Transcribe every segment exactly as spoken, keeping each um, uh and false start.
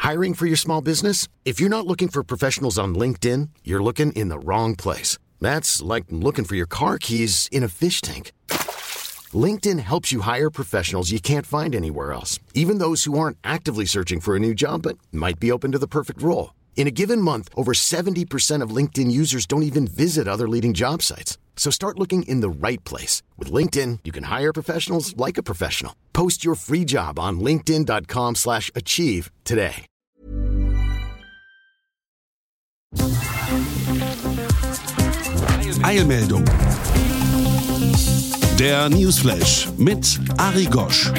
Hiring for your small business? If you're not looking for professionals on LinkedIn, you're looking in the wrong place. That's like looking for your car keys in a fish tank. LinkedIn helps you hire professionals you can't find anywhere else, even those who aren't actively searching for a new job but might be open to the perfect role. In a given month, over seventy percent of LinkedIn users don't even visit other leading job sites. So start looking in the right place. With LinkedIn, you can hire professionals like a professional. Post your free job on linkedin dot com slash achieve today. Eilmeldung. Der Newsflash mit Ari Gosch.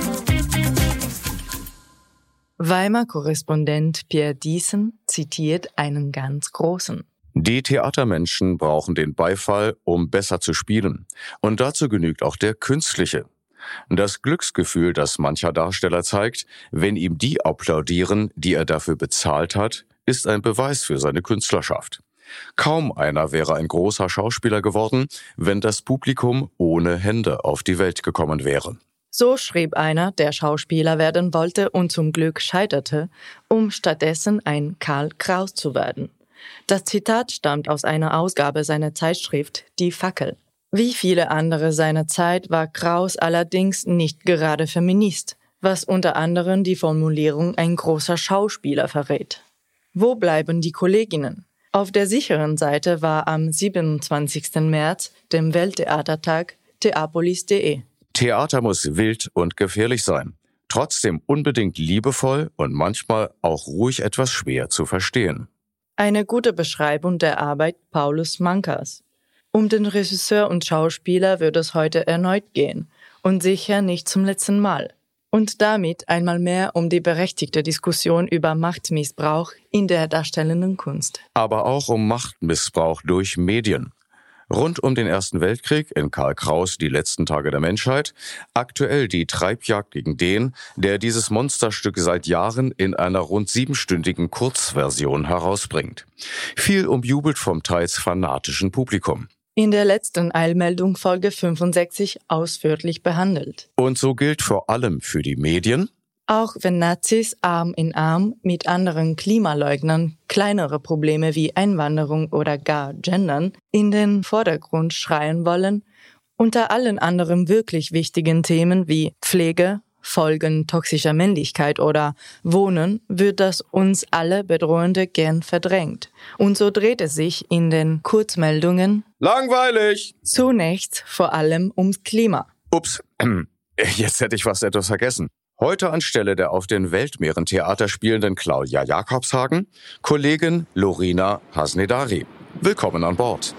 Weimar-Korrespondent Pierre Diesen zitiert einen ganz Großen. Die Theatermenschen brauchen den Beifall, um besser zu spielen. Und dazu genügt auch der künstliche. Das Glücksgefühl, das mancher Darsteller zeigt, wenn ihm die applaudieren, die er dafür bezahlt hat, ist ein Beweis für seine Künstlerschaft. Kaum einer wäre ein großer Schauspieler geworden, wenn das Publikum ohne Hände auf die Welt gekommen wäre. So schrieb einer, der Schauspieler werden wollte und zum Glück scheiterte, um stattdessen ein Karl Kraus zu werden. Das Zitat stammt aus einer Ausgabe seiner Zeitschrift Die Fackel. Wie viele andere seiner Zeit war Kraus allerdings nicht gerade Feminist, was unter anderem die Formulierung ein großer Schauspieler verrät. Wo bleiben die Kolleginnen? Auf der sicheren Seite war am siebenundzwanzigsten März, dem Welttheatertag, theapolis punkt de. Theater muss wild und gefährlich sein, trotzdem unbedingt liebevoll und manchmal auch ruhig etwas schwer zu verstehen. Eine gute Beschreibung der Arbeit Paulus Mankers. Um den Regisseur und Schauspieler wird es heute erneut gehen und sicher nicht zum letzten Mal. Und damit einmal mehr um die berechtigte Diskussion über Machtmissbrauch in der darstellenden Kunst. Aber auch um Machtmissbrauch durch Medien. Rund um den Ersten Weltkrieg in Karl Kraus Die letzten Tage der Menschheit, aktuell die Treibjagd gegen den, der dieses Monsterstück seit Jahren in einer rund siebenstündigen Kurzversion herausbringt. Viel umjubelt vom teils fanatischen Publikum. In der letzten Eilmeldung Folge fünfundsechzig ausführlich behandelt. Und so gilt vor allem für die Medien: Auch wenn Nazis Arm in Arm mit anderen Klimaleugnern kleinere Probleme wie Einwanderung oder gar Gendern in den Vordergrund schreien wollen, unter allen anderen wirklich wichtigen Themen wie Pflege, Folgen toxischer Männlichkeit oder Wohnen wird das uns alle Bedrohende gern verdrängt. Und so dreht es sich in den Kurzmeldungen langweilig zunächst vor allem ums Klima. Ups, jetzt hätte ich fast etwas vergessen. Heute anstelle der auf den Weltmeeren Theater spielenden Claudia Jakobshagen, Kollegin Lorina Hasnedari. Willkommen an Bord.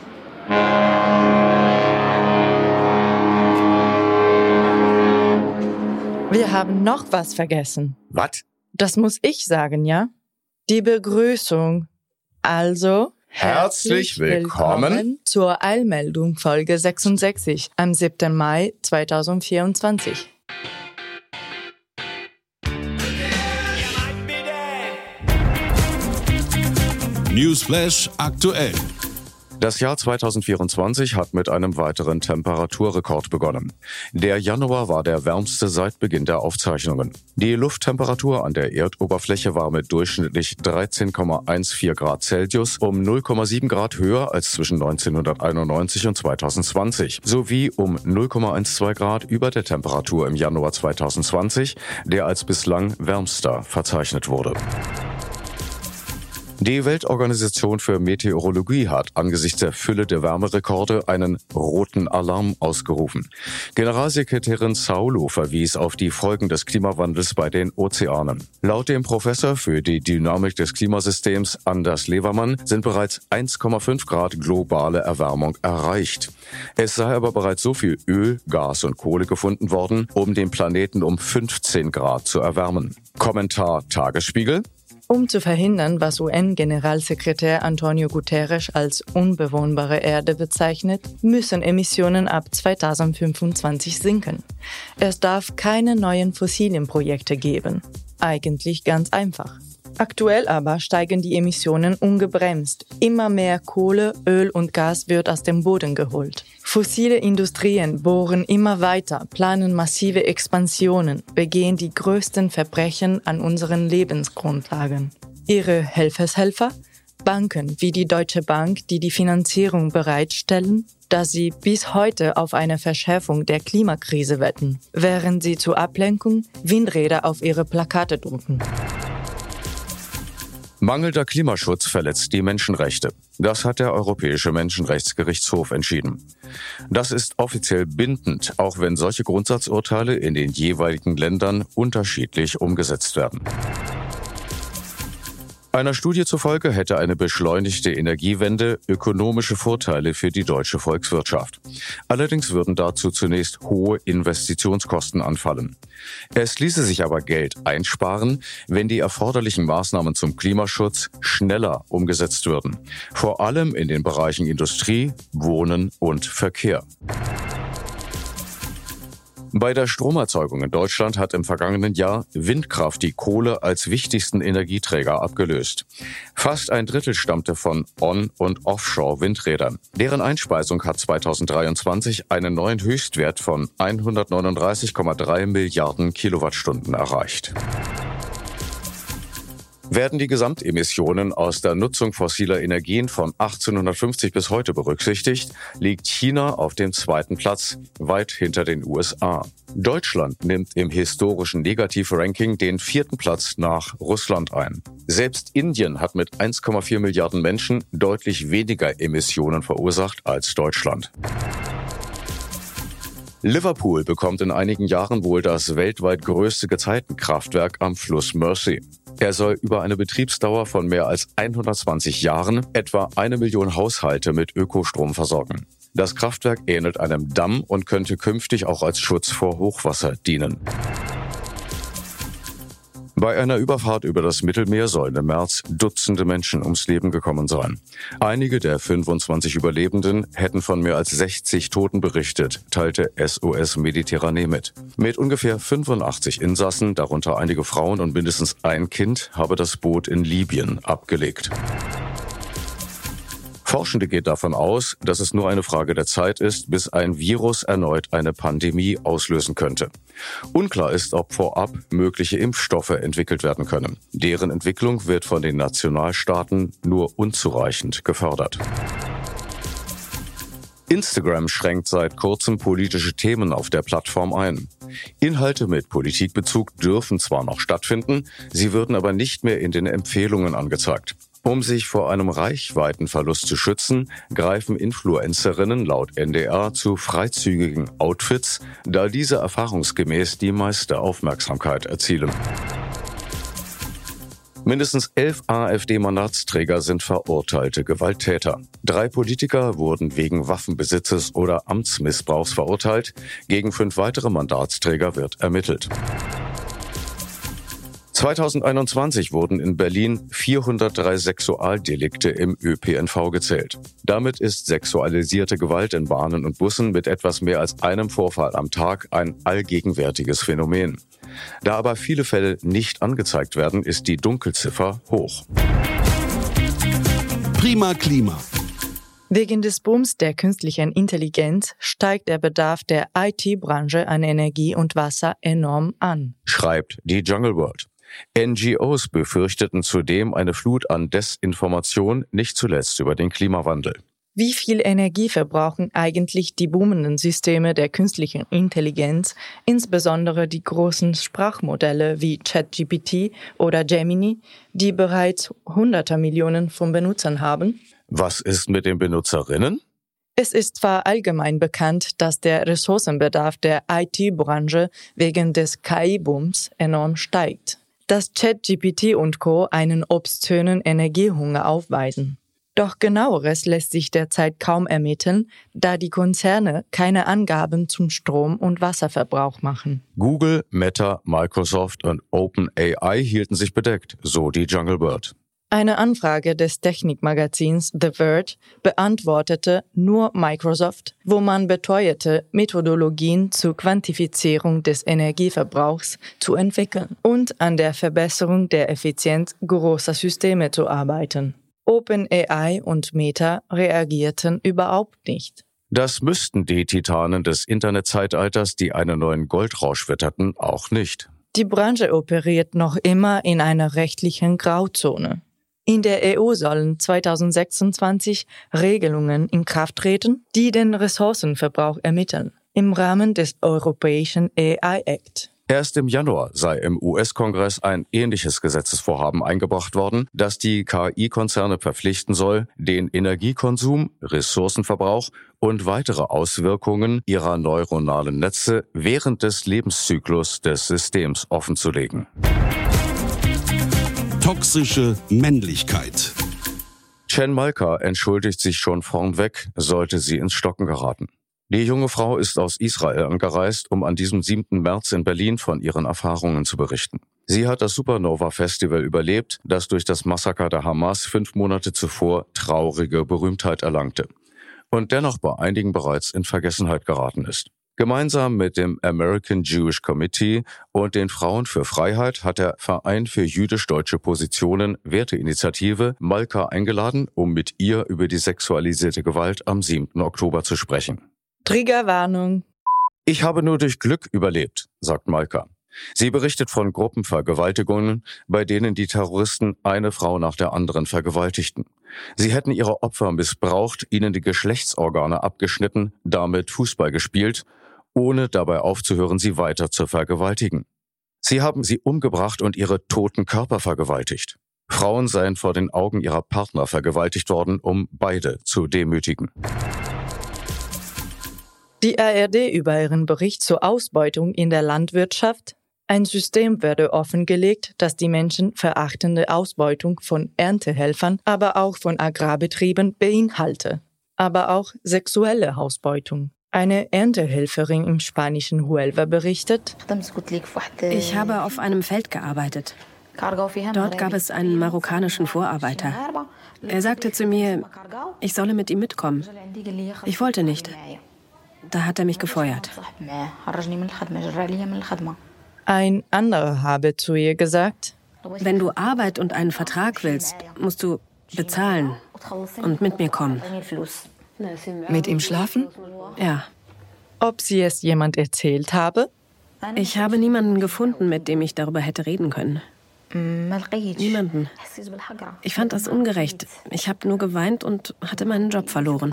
Wir haben noch was vergessen. Was? Das muss ich sagen, ja? Die Begrüßung. Also, herzlich willkommen, willkommen zur Eilmeldung Folge sechsundsechzig am siebten Mai zweitausendvierundzwanzig. Newsflash aktuell. Das Jahr zweitausendvierundzwanzig hat mit einem weiteren Temperaturrekord begonnen. Der Januar war der wärmste seit Beginn der Aufzeichnungen. Die Lufttemperatur an der Erdoberfläche war mit durchschnittlich dreizehn Komma vierzehn Grad Celsius um null Komma sieben Grad höher als zwischen neunzehnhunderteinundneunzig und zweitausendzwanzig, sowie um null Komma zwölf Grad über der Temperatur im Januar zweitausendzwanzig, der als bislang wärmster verzeichnet wurde. Die Weltorganisation für Meteorologie hat angesichts der Fülle der Wärmerekorde einen roten Alarm ausgerufen. Generalsekretärin Saulo verwies auf die Folgen des Klimawandels bei den Ozeanen. Laut dem Professor für die Dynamik des Klimasystems Anders Levermann sind bereits eins Komma fünf Grad globale Erwärmung erreicht. Es sei aber bereits so viel Öl, Gas und Kohle gefunden worden, um den Planeten um fünfzehn Grad zu erwärmen. Kommentar Tagesspiegel: Um zu verhindern, was U N-Generalsekretär Antonio Guterres als unbewohnbare Erde bezeichnet, müssen Emissionen ab zweitausendfünfundzwanzig sinken. Es darf keine neuen fossilen Projekte geben. Eigentlich ganz einfach. Aktuell aber steigen die Emissionen ungebremst. Immer mehr Kohle, Öl und Gas wird aus dem Boden geholt. Fossile Industrien bohren immer weiter, planen massive Expansionen, begehen die größten Verbrechen an unseren Lebensgrundlagen. Ihre Helfershelfer? Banken wie die Deutsche Bank, die die Finanzierung bereitstellen, da sie bis heute auf eine Verschärfung der Klimakrise wetten, während sie zur Ablenkung Windräder auf ihre Plakate drucken. Mangelnder Klimaschutz verletzt die Menschenrechte. Das hat der Europäische Menschenrechtsgerichtshof entschieden. Das ist offiziell bindend, auch wenn solche Grundsatzurteile in den jeweiligen Ländern unterschiedlich umgesetzt werden. Einer Studie zufolge hätte eine beschleunigte Energiewende ökonomische Vorteile für die deutsche Volkswirtschaft. Allerdings würden dazu zunächst hohe Investitionskosten anfallen. Es ließe sich aber Geld einsparen, wenn die erforderlichen Maßnahmen zum Klimaschutz schneller umgesetzt würden. Vor allem in den Bereichen Industrie, Wohnen und Verkehr. Bei der Stromerzeugung in Deutschland hat im vergangenen Jahr Windkraft die Kohle als wichtigsten Energieträger abgelöst. Fast ein Drittel stammte von On- und Offshore-Windrädern. Deren Einspeisung hat zweitausenddreiundzwanzig einen neuen Höchstwert von hundertneununddreißig Komma drei Milliarden Kilowattstunden erreicht. Werden die Gesamtemissionen aus der Nutzung fossiler Energien von achtzehnhundertfünfzig bis heute berücksichtigt, liegt China auf dem zweiten Platz, weit hinter den U S A. Deutschland nimmt im historischen Negativ-Ranking den vierten Platz nach Russland ein. Selbst Indien hat mit eins Komma vier Milliarden Menschen deutlich weniger Emissionen verursacht als Deutschland. Liverpool bekommt in einigen Jahren wohl das weltweit größte Gezeitenkraftwerk am Fluss Mersey. Er soll über eine Betriebsdauer von mehr als hundertzwanzig Jahren etwa eine Million Haushalte mit Ökostrom versorgen. Das Kraftwerk ähnelt einem Damm und könnte künftig auch als Schutz vor Hochwasser dienen. Bei einer Überfahrt über das Mittelmeer sollen im März Dutzende Menschen ums Leben gekommen sein. Einige der fünfundzwanzig Überlebenden hätten von mehr als sechzig Toten berichtet, teilte S O S Mediterranee mit. Mit ungefähr fünfundachtzig Insassen, darunter einige Frauen und mindestens ein Kind, habe das Boot in Libyen abgelegt. Forschende gehen davon aus, dass es nur eine Frage der Zeit ist, bis ein Virus erneut eine Pandemie auslösen könnte. Unklar ist, ob vorab mögliche Impfstoffe entwickelt werden können. Deren Entwicklung wird von den Nationalstaaten nur unzureichend gefördert. Instagram schränkt seit kurzem politische Themen auf der Plattform ein. Inhalte mit Politikbezug dürfen zwar noch stattfinden, sie würden aber nicht mehr in den Empfehlungen angezeigt. Um sich vor einem Reichweitenverlust zu schützen, greifen Influencerinnen laut N D R zu freizügigen Outfits, da diese erfahrungsgemäß die meiste Aufmerksamkeit erzielen. Mindestens elf AfD-Mandatsträger sind verurteilte Gewalttäter. Drei Politiker wurden wegen Waffenbesitzes oder Amtsmissbrauchs verurteilt. Gegen fünf weitere Mandatsträger wird ermittelt. zweitausendeinundzwanzig wurden in Berlin vierhundertdrei Sexualdelikte im Ö P N V gezählt. Damit ist sexualisierte Gewalt in Bahnen und Bussen mit etwas mehr als einem Vorfall am Tag ein allgegenwärtiges Phänomen. Da aber viele Fälle nicht angezeigt werden, ist die Dunkelziffer hoch. Prima Klima. Wegen des Booms der künstlichen Intelligenz steigt der Bedarf der I T-Branche an Energie und Wasser enorm an, schreibt die Jungle World. N G Os befürchteten zudem eine Flut an Desinformation, nicht zuletzt über den Klimawandel. Wie viel Energie verbrauchen eigentlich die boomenden Systeme der künstlichen Intelligenz, insbesondere die großen Sprachmodelle wie ChatGPT oder Gemini, die bereits hunderte Millionen von Benutzern haben? Was ist mit den Benutzerinnen? Es ist zwar allgemein bekannt, dass der Ressourcenbedarf der I T-Branche wegen des K I-Booms enorm steigt, dass ChatGPT und Co. einen obszönen Energiehunger aufweisen. Doch Genaueres lässt sich derzeit kaum ermitteln, da die Konzerne keine Angaben zum Strom- und Wasserverbrauch machen. Google, Meta, Microsoft und OpenAI hielten sich bedeckt, so die Jungle World. Eine Anfrage des Technikmagazins The Verge beantwortete nur Microsoft, wo man beteuerte, Methodologien zur Quantifizierung des Energieverbrauchs zu entwickeln und an der Verbesserung der Effizienz großer Systeme zu arbeiten. OpenAI und Meta reagierten überhaupt nicht. Das müssten die Titanen des Internetzeitalters, die einen neuen Goldrausch witterten, auch nicht. Die Branche operiert noch immer in einer rechtlichen Grauzone. In der E U sollen zweitausendsechsundzwanzig Regelungen in Kraft treten, die den Ressourcenverbrauch ermitteln, im Rahmen des Europäischen A I Act. Erst im Januar sei im U S-Kongress ein ähnliches Gesetzesvorhaben eingebracht worden, das die K I-Konzerne verpflichten soll, den Energiekonsum, Ressourcenverbrauch und weitere Auswirkungen ihrer neuronalen Netze während des Lebenszyklus des Systems offenzulegen. Toxische Männlichkeit. Chen Malka entschuldigt sich schon vornweg, sollte sie ins Stocken geraten. Die junge Frau ist aus Israel angereist, um an diesem siebten März in Berlin von ihren Erfahrungen zu berichten. Sie hat das Supernova-Festival überlebt, das durch das Massaker der Hamas fünf Monate zuvor traurige Berühmtheit erlangte und dennoch bei einigen bereits in Vergessenheit geraten ist. Gemeinsam mit dem American Jewish Committee und den Frauen für Freiheit hat der Verein für jüdisch-deutsche Positionen Werteinitiative Malka eingeladen, um mit ihr über die sexualisierte Gewalt am siebten Oktober zu sprechen. Triggerwarnung. Ich habe nur durch Glück überlebt, sagt Malka. Sie berichtet von Gruppenvergewaltigungen, bei denen die Terroristen eine Frau nach der anderen vergewaltigten. Sie hätten ihre Opfer missbraucht, ihnen die Geschlechtsorgane abgeschnitten, damit Fußball gespielt, ohne dabei aufzuhören, sie weiter zu vergewaltigen. Sie haben sie umgebracht und ihre toten Körper vergewaltigt. Frauen seien vor den Augen ihrer Partner vergewaltigt worden, um beide zu demütigen. Die A R D über ihren Bericht zur Ausbeutung in der Landwirtschaft. Ein System werde offengelegt, das die menschenverachtende Ausbeutung von Erntehelfern, aber auch von Agrarbetrieben beinhalte. Aber auch sexuelle Ausbeutung. Eine Erntehelferin im spanischen Huelva berichtet: Ich habe auf einem Feld gearbeitet. Dort gab es einen marokkanischen Vorarbeiter. Er sagte zu mir, ich solle mit ihm mitkommen. Ich wollte nicht. Da hat er mich gefeuert. Ein anderer habe zu ihr gesagt: Wenn du Arbeit und einen Vertrag willst, musst du bezahlen und mit mir kommen. Mit ihm schlafen? Ja. Ob sie es jemand erzählt habe? Ich habe niemanden gefunden, mit dem ich darüber hätte reden können. Niemanden. Ich fand das ungerecht. Ich habe nur geweint und hatte meinen Job verloren.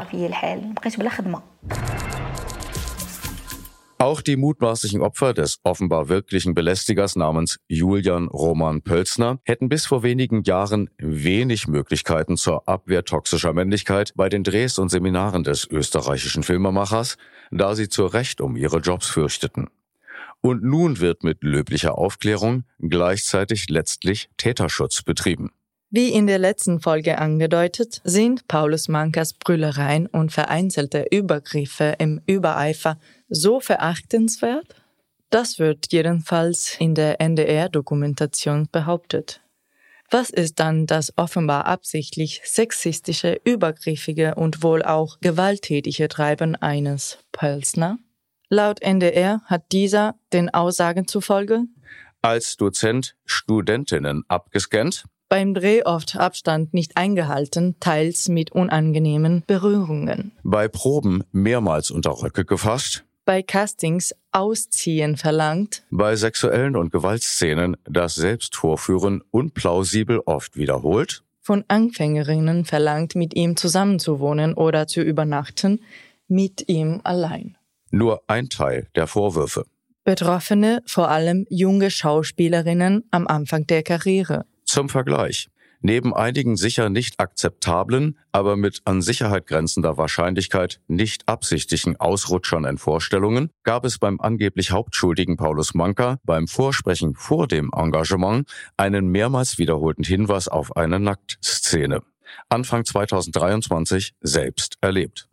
Auch die mutmaßlichen Opfer des offenbar wirklichen Belästigers namens Julian Roman Pölzner hätten bis vor wenigen Jahren wenig Möglichkeiten zur Abwehr toxischer Männlichkeit bei den Drehs und Seminaren des österreichischen Filmemachers, da sie zu Recht um ihre Jobs fürchteten. Und nun wird mit löblicher Aufklärung gleichzeitig letztlich Täterschutz betrieben. Wie in der letzten Folge angedeutet, sind Paulus Mankas Brüllereien und vereinzelte Übergriffe im Übereifer so verachtenswert? Das wird jedenfalls in der N D R-Dokumentation behauptet. Was ist dann das offenbar absichtlich sexistische, übergriffige und wohl auch gewalttätige Treiben eines Pölzner? Laut N D R hat dieser den Aussagen zufolge als Dozent Studentinnen abgescannt, beim Dreh oft Abstand nicht eingehalten, teils mit unangenehmen Berührungen, bei Proben mehrmals unter Röcke gefasst, bei Castings Ausziehen verlangt, bei sexuellen und Gewaltszenen das Selbstvorführen unplausibel oft wiederholt, von Anfängerinnen verlangt, mit ihm zusammenzuwohnen oder zu übernachten, mit ihm allein. Nur ein Teil der Vorwürfe. Betroffene, vor allem junge Schauspielerinnen am Anfang der Karriere. Zum Vergleich. Neben einigen sicher nicht akzeptablen, aber mit an Sicherheit grenzender Wahrscheinlichkeit nicht absichtlichen Ausrutschern in Vorstellungen gab es beim angeblich Hauptschuldigen Paulus Manka beim Vorsprechen vor dem Engagement einen mehrmals wiederholten Hinweis auf eine Nacktszene. Anfang zweitausenddreiundzwanzig selbst erlebt.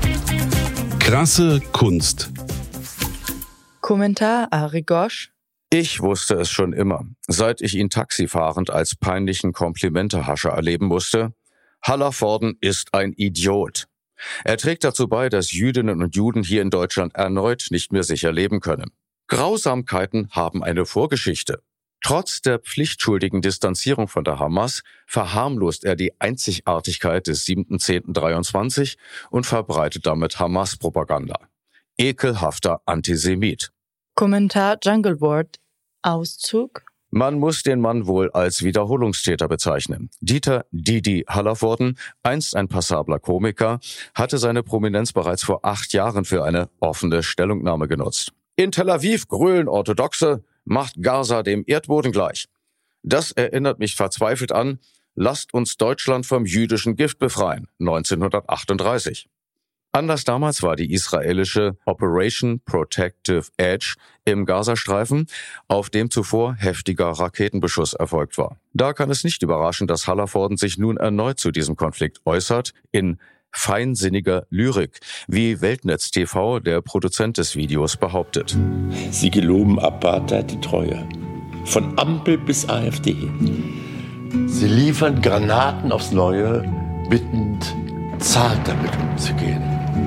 Krasse Kunst. Kommentar Ari Gosch. Ich wusste es schon immer, seit ich ihn taxifahrend als peinlichen Komplimentehascher erleben musste. Hallervorden ist ein Idiot. Er trägt dazu bei, dass Jüdinnen und Juden hier in Deutschland erneut nicht mehr sicher leben können. Grausamkeiten haben eine Vorgeschichte. Trotz der pflichtschuldigen Distanzierung von der Hamas verharmlost er die Einzigartigkeit des siebten zehnten dreiundzwanzig und verbreitet damit Hamas-Propaganda. Ekelhafter Antisemit. Kommentar Jungle World. Auszug. Man muss den Mann wohl als Wiederholungstäter bezeichnen. Dieter Didi Hallervorden, einst ein passabler Komiker, hatte seine Prominenz bereits vor acht Jahren für eine offene Stellungnahme genutzt. In Tel Aviv grölen Orthodoxe, macht Gaza dem Erdboden gleich. Das erinnert mich verzweifelt an, lasst uns Deutschland vom jüdischen Gift befreien, neunzehnhundertachtunddreißig. Anders damals war die israelische Operation Protective Edge im Gazastreifen, auf dem zuvor heftiger Raketenbeschuss erfolgt war. Da kann es nicht überraschen, dass Hallervorden sich nun erneut zu diesem Konflikt äußert, in feinsinniger Lyrik, wie Weltnetz T V, der Produzent des Videos, behauptet. Sie geloben Apartheid die Treue, von Ampel bis A f D. Sie liefern Granaten aufs Neue, bittend, zahlt damit umzugehen.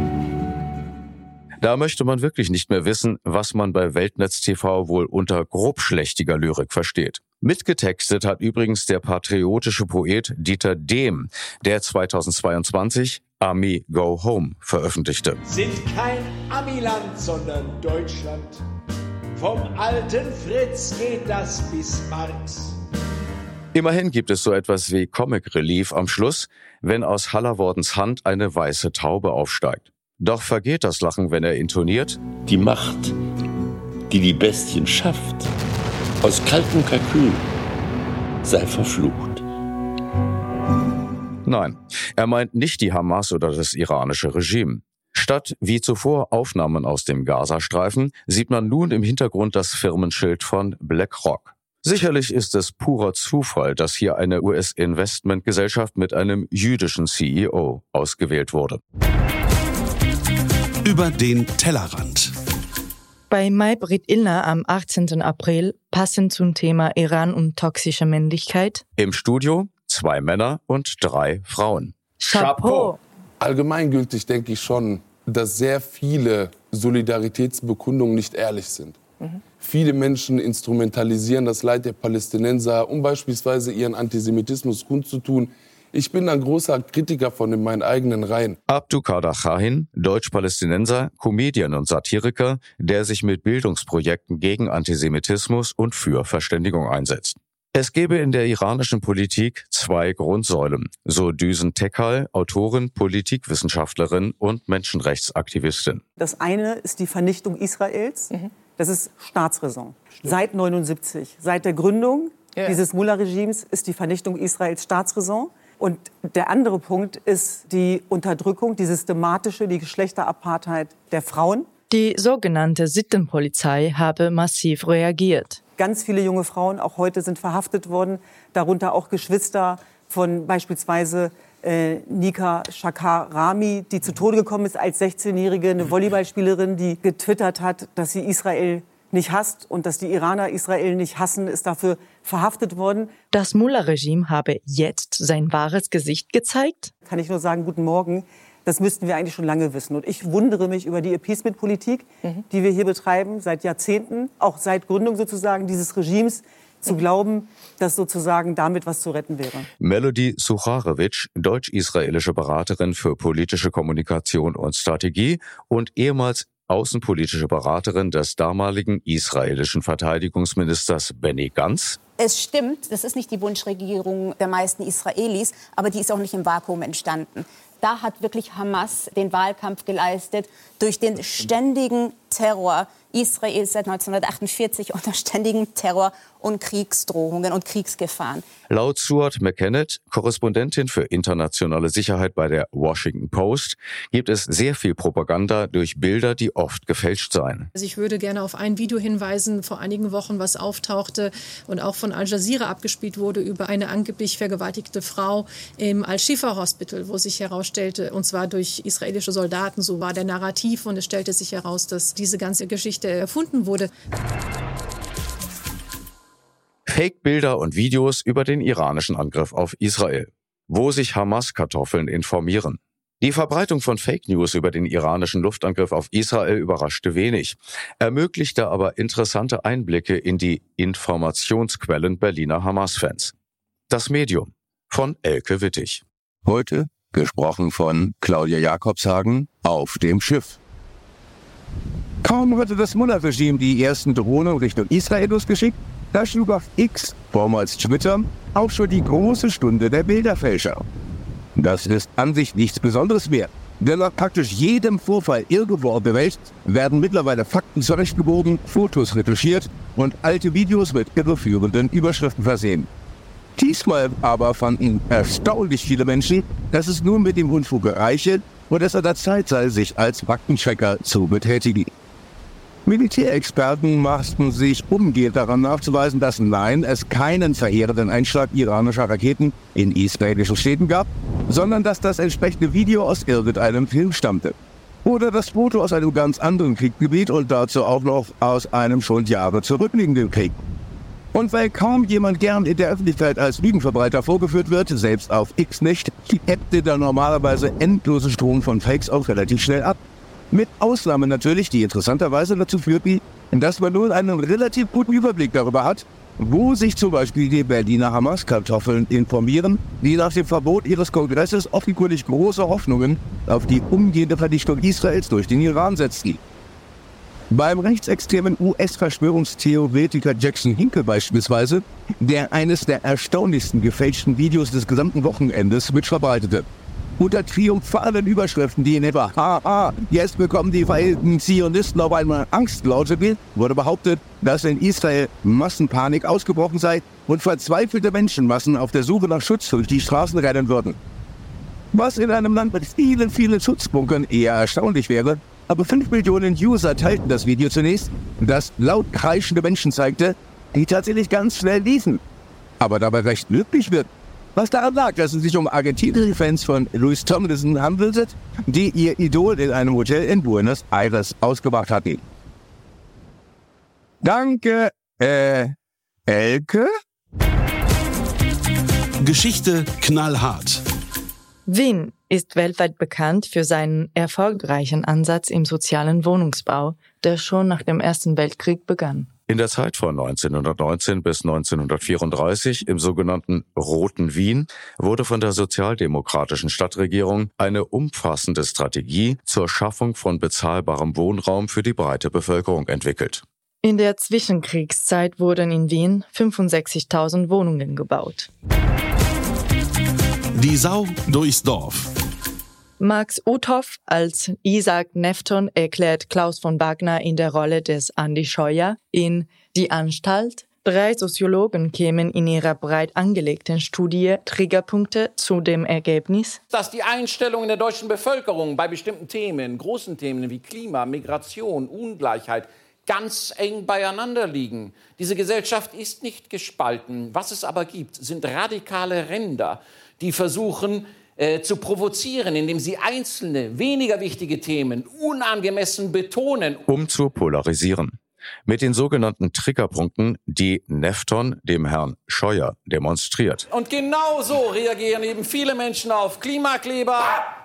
Da möchte man wirklich nicht mehr wissen, was man bei Weltnetz T V wohl unter grobschlächtiger Lyrik versteht. Mitgetextet hat übrigens der patriotische Poet Dieter Dehm, der zweitausendzweiundzwanzig Ami Go Home veröffentlichte. Sind kein Amiland, sondern Deutschland. Vom alten Fritz geht das bis Marx. Immerhin gibt es so etwas wie Comic Relief am Schluss, wenn aus Hallervordens Hand eine weiße Taube aufsteigt. Doch vergeht das Lachen, wenn er intoniert: Die Macht, die die Bestien schafft, aus kaltem Kalkül, sei verflucht. Nein, er meint nicht die Hamas oder das iranische Regime. Statt wie zuvor Aufnahmen aus dem Gazastreifen sieht man nun im Hintergrund das Firmenschild von BlackRock. Sicherlich ist es purer Zufall, dass hier eine U S-Investmentgesellschaft mit einem jüdischen C E O ausgewählt wurde. Über den Tellerrand. Bei Maybrit Illner am achtzehnten April, passend zum Thema Iran und toxische Männlichkeit. Im Studio zwei Männer und drei Frauen. Chapeau! Allgemeingültig denke ich schon, dass sehr viele Solidaritätsbekundungen nicht ehrlich sind. Mhm. Viele Menschen instrumentalisieren das Leid der Palästinenser, um beispielsweise ihren Antisemitismus kundzutun. Ich bin ein großer Kritiker von in meinen eigenen Reihen. Abdukader Chahin, Deutsch-Palästinenser, Comedian und Satiriker, der sich mit Bildungsprojekten gegen Antisemitismus und für Verständigung einsetzt. Es gebe in der iranischen Politik zwei Grundsäulen, so Düsen Tekal, Autorin, Politikwissenschaftlerin und Menschenrechtsaktivistin. Das eine ist die Vernichtung Israels. Mhm. Das ist Staatsräson. Stimmt. Seit neunundsiebzig, seit der Gründung ja. dieses Mullah-Regimes ist die Vernichtung Israels Staatsräson. Und der andere Punkt ist die Unterdrückung, die systematische, die Geschlechterapartheid der Frauen. Die sogenannte Sittenpolizei habe massiv reagiert. Ganz viele junge Frauen, auch heute, sind verhaftet worden, darunter auch Geschwister von beispielsweise äh, Nika Shakar Rami, die zu Tode gekommen ist als sechzehnjährige, eine Volleyballspielerin, die getwittert hat, dass sie Israel nicht hasst und dass die Iraner Israel nicht hassen, ist dafür verhaftet worden. Das Mullah-Regime habe jetzt sein wahres Gesicht gezeigt? Kann ich nur sagen, guten Morgen. Das müssten wir eigentlich schon lange wissen. Und ich wundere mich über die Appeasement-Politik, mhm. die wir hier betreiben, seit Jahrzehnten, auch seit Gründung sozusagen dieses Regimes, zu glauben, dass sozusagen damit was zu retten wäre. Melody Sucharewitsch, deutsch-israelische Beraterin für politische Kommunikation und Strategie und ehemals außenpolitische Beraterin des damaligen israelischen Verteidigungsministers Benny Gantz. Es stimmt, das ist nicht die Wunschregierung der meisten Israelis, aber die ist auch nicht im Vakuum entstanden. Da hat wirklich Hamas den Wahlkampf geleistet durch den ständigen Terror Israels seit neunzehnhundertachtundvierzig unter ständigen Terror und Kriegsdrohungen und Kriegsgefahren. Laut Stuart McKennett, Korrespondentin für internationale Sicherheit bei der Washington Post, gibt es sehr viel Propaganda durch Bilder, die oft gefälscht seien. Also ich würde gerne auf ein Video hinweisen, vor einigen Wochen, was auftauchte und auch von Al Jazeera abgespielt wurde über eine angeblich vergewaltigte Frau im Al-Shifa Hospital, wo sich herausstellte, und zwar durch israelische Soldaten, so war der Narrativ, und es stellte sich heraus, dass diese ganze Geschichte erfunden wurde. Fake-Bilder und Videos über den iranischen Angriff auf Israel. Wo sich Hamas-Kartoffeln informieren. Die Verbreitung von Fake News über den iranischen Luftangriff auf Israel überraschte wenig, ermöglichte aber interessante Einblicke in die Informationsquellen Berliner Hamas-Fans. Das Medium von Elke Wittig. Heute gesprochen von Claudia Jakobshagen auf dem Schiff. Kaum hatte das Mullah-Regime die ersten Drohnen Richtung Israel losgeschickt, da schlug auf X, vormals Twitter, auch schon die große Stunde der Bilderfälscher. Das ist an sich nichts Besonderes mehr, denn nach praktisch jedem Vorfall irgendwo auf der Welt werden mittlerweile Fakten zurechtgebogen, Fotos retuschiert und alte Videos mit irreführenden Überschriften versehen. Diesmal aber fanden erstaunlich viele Menschen, dass es nun mit dem Unfug reiche und es an der Zeit sei, sich als Faktenchecker zu betätigen. Militärexperten machten sich umgehend daran nachzuweisen, dass nein, es keinen verheerenden Einschlag iranischer Raketen in israelischen Städten gab, sondern dass das entsprechende Video aus irgendeinem Film stammte. Oder das Foto aus einem ganz anderen Kriegsgebiet und dazu auch noch aus einem schon Jahre zurückliegenden Krieg. Und weil kaum jemand gern in der Öffentlichkeit als Lügenverbreiter vorgeführt wird, selbst auf X nicht, ebbte der normalerweise endlose Strom von Fakes auch relativ schnell ab. Mit Ausnahmen natürlich, die interessanterweise dazu führten, dass man nun einen relativ guten Überblick darüber hat, wo sich zum Beispiel die Berliner Hamas-Kartoffeln informieren, die nach dem Verbot ihres Kongresses offenkundig große Hoffnungen auf die umgehende Vernichtung Israels durch den Iran setzten. Beim rechtsextremen U S-Verschwörungstheoretiker Jackson Hinkle beispielsweise, der eines der erstaunlichsten gefälschten Videos des gesamten Wochenendes mitverbreitete. Unter triumphalen Überschriften, die in etwa Haha, jetzt bekommen die verhehten Zionisten auf einmal Angst lauteten, wurde behauptet, dass in Israel Massenpanik ausgebrochen sei und verzweifelte Menschenmassen auf der Suche nach Schutz durch die Straßen rennen würden. Was in einem Land mit vielen, vielen Schutzbunkern eher erstaunlich wäre, aber fünf Millionen User teilten das Video zunächst, das laut kreischende Menschen zeigte, die tatsächlich ganz schnell liefen, aber dabei recht glücklich wird. Was daran lag, dass es sich um argentinische Fans von Louis Tomlinson handelte, die ihr Idol in einem Hotel in Buenos Aires ausgemacht hatten. Danke, äh, Elke? Geschichte knallhart. Wien ist weltweit bekannt für seinen erfolgreichen Ansatz im sozialen Wohnungsbau, der schon nach dem Ersten Weltkrieg begann. In der Zeit von neunzehnhundertneunzehn bis neunzehnhundertvierunddreißig im sogenannten Roten Wien wurde von der sozialdemokratischen Stadtregierung eine umfassende Strategie zur Schaffung von bezahlbarem Wohnraum für die breite Bevölkerung entwickelt. In der Zwischenkriegszeit wurden in Wien fünfundsechzigtausend Wohnungen gebaut. Die Sau durchs Dorf. Max Uthoff als Isaac Nefton erklärt Klaus von Wagner in der Rolle des Andi Scheuer in Die Anstalt. Drei Soziologen kämen in ihrer breit angelegten Studie Triggerpunkte zu dem Ergebnis, dass die Einstellungen der deutschen Bevölkerung bei bestimmten Themen, großen Themen wie Klima, Migration, Ungleichheit, ganz eng beieinander liegen. Diese Gesellschaft ist nicht gespalten. Was es aber gibt, sind radikale Ränder, die versuchen, Äh, zu provozieren, indem sie einzelne, weniger wichtige Themen unangemessen betonen. Um zu polarisieren. Mit den sogenannten Triggerpunkten, die Nefton dem Herrn Scheuer demonstriert. Und genau so reagieren eben viele Menschen auf Klimakleber,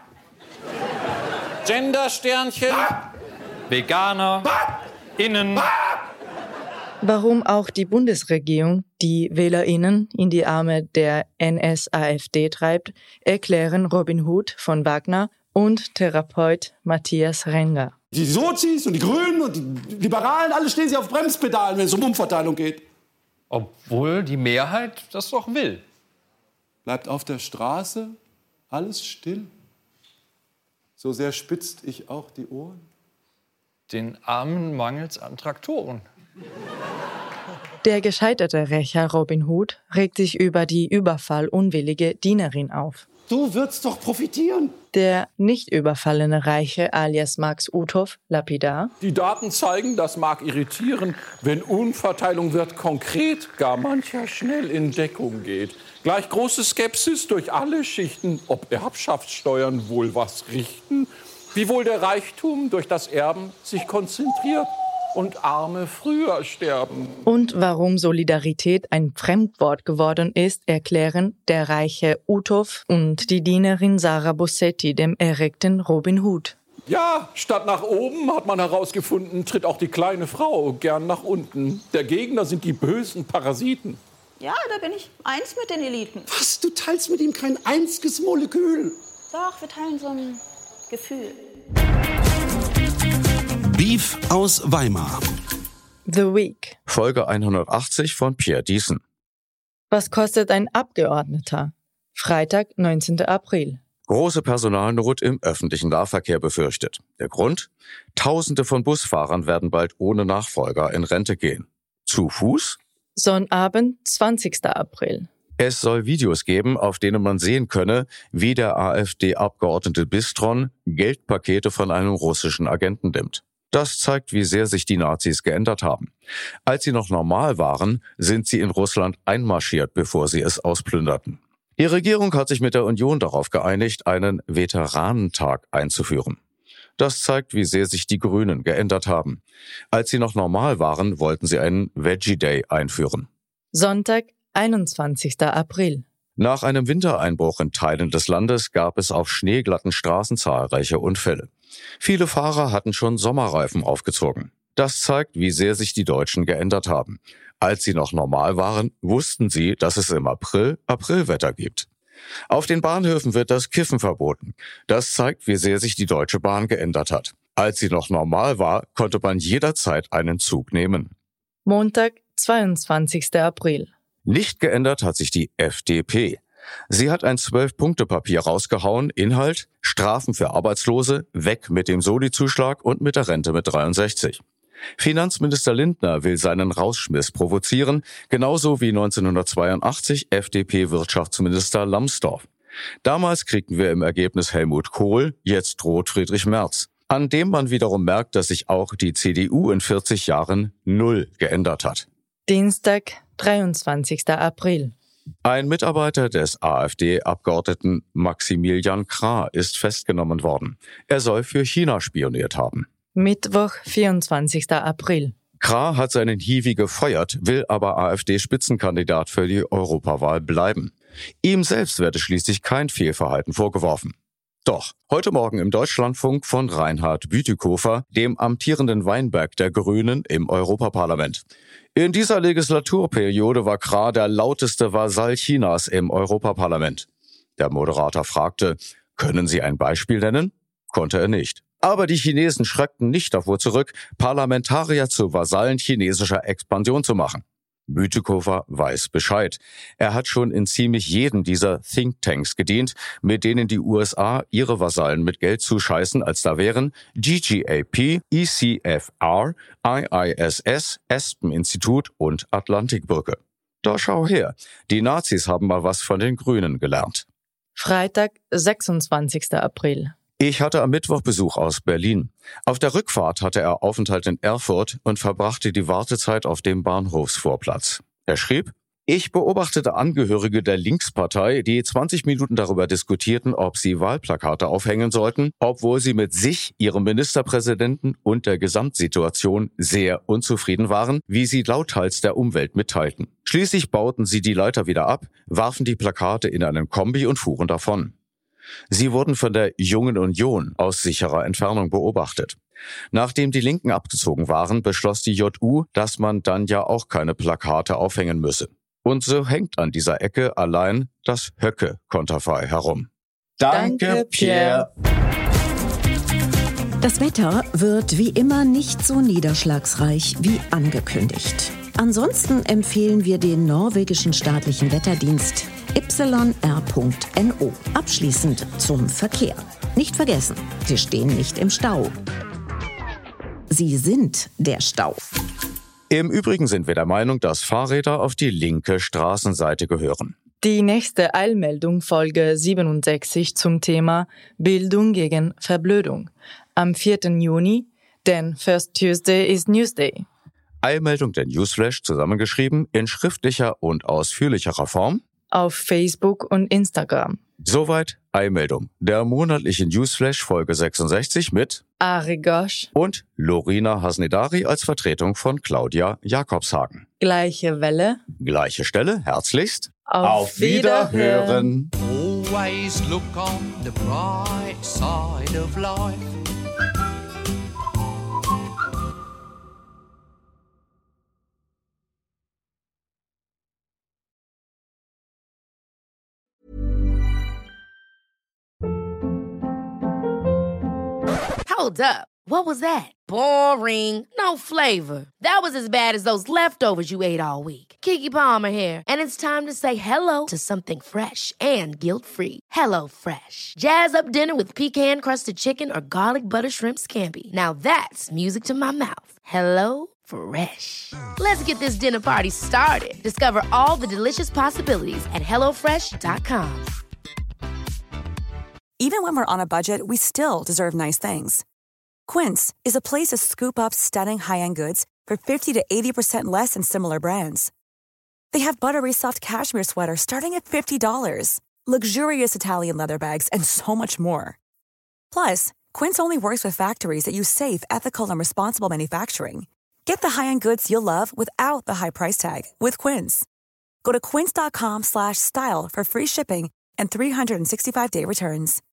Gendersternchen, Veganer, Innen. Warum auch die Bundesregierung die WählerInnen in die Arme der N S A F D treibt, erklären Robin Huth von Wagner und Therapeut Matthias Renger. Die Sozis und die Grünen und die Liberalen, alle stehen sie auf Bremspedalen, wenn es um Umverteilung geht. Obwohl die Mehrheit das doch will. Bleibt auf der Straße alles still. So sehr spitzt ich auch die Ohren. Den Armen mangelt's an Traktoren. Der gescheiterte Rächer Robin Hood regt sich über die überfallunwillige Dienerin auf. Du würdest doch profitieren. Der nicht überfallene Reiche alias Max Uthoff lapidar. Die Daten zeigen, das mag irritieren, wenn Umverteilung wird konkret, gar mancher schnell in Deckung geht. Gleich große Skepsis durch alle Schichten, ob Erbschaftssteuern wohl was richten, wie wohl der Reichtum durch das Erben sich konzentriert. und Arme früher sterben. Und warum Solidarität ein Fremdwort geworden ist, erklären der reiche Utov und die Dienerin Sarah Bossetti dem erregten Robin Hood. Ja, statt nach oben, hat man herausgefunden, tritt auch die kleine Frau gern nach unten. Der Gegner sind die bösen Parasiten. Ja, da bin ich eins mit den Eliten. Was? Du teilst mit ihm kein einziges Molekül? Doch, wir teilen so ein Gefühl. Beef aus Weimar. The Week. Folge hundertachtzig von Pierre Diesen. Was kostet ein Abgeordneter? Freitag, neunzehnten April. Große Personalnot im öffentlichen Nahverkehr befürchtet. Der Grund? Tausende von Busfahrern werden bald ohne Nachfolger in Rente gehen. Zu Fuß? Sonnabend, zwanzigsten April. Es soll Videos geben, auf denen man sehen könne, wie der AfD-Abgeordnete Bistron Geldpakete von einem russischen Agenten nimmt. Das zeigt, wie sehr sich die Nazis geändert haben. Als sie noch normal waren, sind sie in Russland einmarschiert, bevor sie es ausplünderten. Die Regierung hat sich mit der Union darauf geeinigt, einen Veteranentag einzuführen. Das zeigt, wie sehr sich die Grünen geändert haben. Als sie noch normal waren, wollten sie einen Veggie Day einführen. Sonntag, einundzwanzigsten April. Nach einem Wintereinbruch in Teilen des Landes gab es auf schneeglatten Straßen zahlreiche Unfälle. Viele Fahrer hatten schon Sommerreifen aufgezogen. Das zeigt, wie sehr sich die Deutschen geändert haben. Als sie noch normal waren, wussten sie, dass es im April Aprilwetter gibt. Auf den Bahnhöfen wird das Kiffen verboten. Das zeigt, wie sehr sich die Deutsche Bahn geändert hat. Als sie noch normal war, konnte man jederzeit einen Zug nehmen. Montag, zweiundzwanzigsten April. Nicht geändert hat sich die F D P. Sie hat ein Zwölf-Punkte-Papier rausgehauen, Inhalt: Strafen für Arbeitslose, weg mit dem Soli-Zuschlag und mit der Rente mit dreiundsechzig. Finanzminister Lindner will seinen Rausschmiss provozieren, genauso wie neunzehnhundertzweiundachtzig F D P-Wirtschaftsminister Lambsdorff. Damals kriegten wir im Ergebnis Helmut Kohl, jetzt droht Friedrich Merz, an dem man wiederum merkt, dass sich auch die C D U in vierzig Jahren null geändert hat. Dienstag, dreiundzwanzigsten April. Ein Mitarbeiter des AfD-Abgeordneten Maximilian Krah ist festgenommen worden. Er soll für China spioniert haben. Mittwoch, vierundzwanzigsten April. Krah hat seinen Hiwi gefeuert, will aber AfD-Spitzenkandidat für die Europawahl bleiben. Ihm selbst werde schließlich kein Fehlverhalten vorgeworfen. Doch, heute Morgen im Deutschlandfunk von Reinhard Bütikofer, dem amtierenden Weinberg der Grünen im Europaparlament. In dieser Legislaturperiode war Krah der lauteste Vasall Chinas im Europaparlament. Der Moderator fragte, können Sie ein Beispiel nennen? Konnte er nicht. Aber die Chinesen schreckten nicht davor zurück, Parlamentarier zu Vasallen chinesischer Expansion zu machen. Bütikofer weiß Bescheid. Er hat schon in ziemlich jedem dieser Thinktanks gedient, mit denen die U S A ihre Vasallen mit Geld zuscheißen, als da wären G G A P, E C F R, I I S S, Aspen-Institut und Atlantikbrücke. Da schau her, die Nazis haben mal was von den Grünen gelernt. Freitag, sechsundzwanzigsten April. Ich hatte am Mittwoch Besuch aus Berlin. Auf der Rückfahrt hatte er Aufenthalt in Erfurt und verbrachte die Wartezeit auf dem Bahnhofsvorplatz. Er schrieb, ich beobachtete Angehörige der Linkspartei, die zwanzig Minuten darüber diskutierten, ob sie Wahlplakate aufhängen sollten, obwohl sie mit sich, ihrem Ministerpräsidenten und der Gesamtsituation sehr unzufrieden waren, wie sie lauthals der Umwelt mitteilten. Schließlich bauten sie die Leiter wieder ab, warfen die Plakate in einen Kombi und fuhren davon. Sie wurden von der Jungen Union aus sicherer Entfernung beobachtet. Nachdem die Linken abgezogen waren, beschloss die J U, dass man dann ja auch keine Plakate aufhängen müsse. Und so hängt an dieser Ecke allein das Höcke-Konterfei herum. Danke, Pierre. Das Wetter wird wie immer nicht so niederschlagsreich wie angekündigt. Ansonsten empfehlen wir den norwegischen staatlichen Wetterdienst Y R Punkt N O. Abschließend zum Verkehr. Nicht vergessen, Sie stehen nicht im Stau. Sie sind der Stau. Im Übrigen sind wir der Meinung, dass Fahrräder auf die linke Straßenseite gehören. Die nächste Eilmeldung, Folge siebenundsechzig, zum Thema Bildung gegen Verblödung. Am vierten Juni, denn First Tuesday is Newsday. Eilmeldung der Newsflash zusammengeschrieben in schriftlicher und ausführlicherer Form auf Facebook und Instagram. Soweit Eilmeldung, der monatliche Newsflash Folge sechsundsechzig mit Ari Gosch und Lorina Hasnedari als Vertretung von Claudia Jakobshagen. Gleiche Welle, gleiche Stelle, herzlichst auf, auf Wiederhören. Always look on the bright side of life. Hold up. What was that? Boring. No flavor. That was as bad as those leftovers you ate all week. Keke Palmer here, and it's time to say hello to something fresh and guilt-free. Hello Fresh. Jazz up dinner with pecan-crusted chicken or garlic butter shrimp scampi. Now that's music to my mouth. Hello Fresh. Let's get this dinner party started. Discover all the delicious possibilities at hello fresh dot com. Even when we're on a budget, we still deserve nice things. Quince is a place to scoop up stunning high-end goods for fifty to eighty percent less than similar brands. They have buttery soft cashmere sweaters starting at fifty dollars, luxurious Italian leather bags, and so much more. Plus, Quince only works with factories that use safe, ethical, and responsible manufacturing. Get the high-end goods you'll love without the high price tag with Quince. Go to quince dot com slash style for free shipping and three sixty-five day returns.